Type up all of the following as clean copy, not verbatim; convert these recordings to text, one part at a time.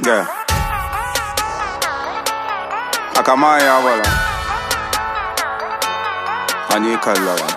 Yeah. Akamaya wala. Ani kalawa.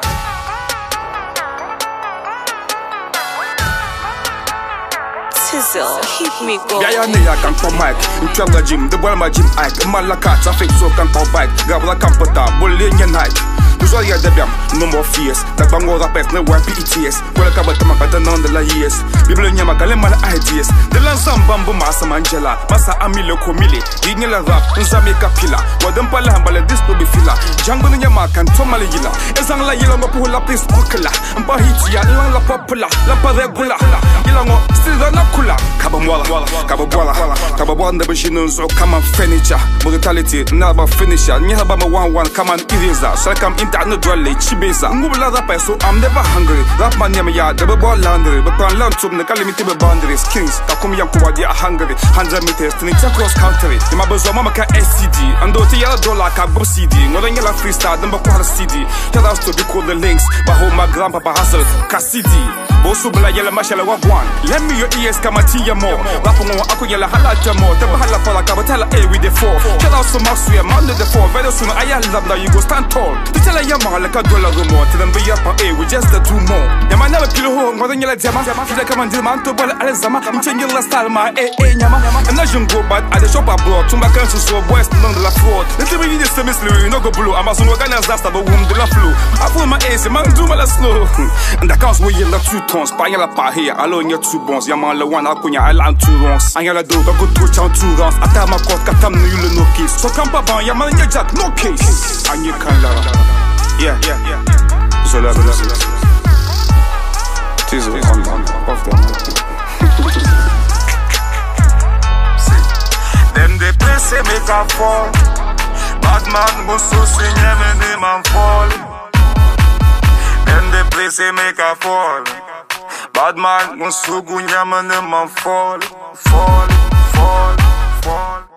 Tizzle, keep me going. Yeah, I can come back. In Tranga Gym, the Walma Gym Ike. Malaka, traffic so can come back. Gabla Campota, Bullion Night. Usually the dam, no more fears. The Bango Rapet, no one PETS. Well, I cover Tamakata on the years. People in Yamakalema ideas. The Lansam Bambu Massa Mangela, Massa Amilo Comili, Dinilla Rap, Nzamika Pilla, Wadampala Hambala, this to be filler. Jungle in Yamakan, Tomalila, Ezangla Yelama Pula, Pis Okala, and Bahitia, Lala Popula, Lapa Regula, Yelamo, still not Kula, Kabamwala, Kababwan, the machines or common furniture, brutality, never finisher, Nyabama 1 come and eraser, shall come in that no dwelly, Chibesa, Mubla Rapeso, I'm never hungry, Rapman Yamaya, the ball laundry, but on land to the calamity boundaries, Kings, Takumiyakuwa, they are hungry, 100 meters to the cross country, the Mabazomaka SCD, and the $1 cabo CD, Norangela freestyle, number 4 CD, tell us to be called the links, Bahoma Grandpapa Hustle, Cassidy, Bosubla Yella Mashala Wagwan, let me your ears come at Tia more, Rapongo Akuyala Halata more, the Bahala Fala Kabatala A with the 4, tell us to Maxwell, Monday the 4, very soon I love that you go stand tall. Tell a Yama like a dollar more, tell them be up on A with just the 2 more. The man never kill home, more than Yella Jama, the command demand to Ball Alzama, and change your style, my Yama, and I shouldn't go bad at the shop abroad, to my country so west, none of the fraud. The TV is the mystery, no go blue, Amazon organized that about whom the la flu. I pull my ace, man, do my slow. And the counts will yell 2 tons, Payala Pa here, alone your 2 bones, Yamala 1, Akunya, I land 2 wrongs. I yell a dog, I go to town 2 rounds, I tell my court, Katam, no case. So come up on Yaman, your jack, no case. And you can yeah. Zola, Tizzle on off them. Them they play say make a fall. Bad man go so sing them and fall. Them they play say make a fall. Bad man go so go nyam and fall. Fall.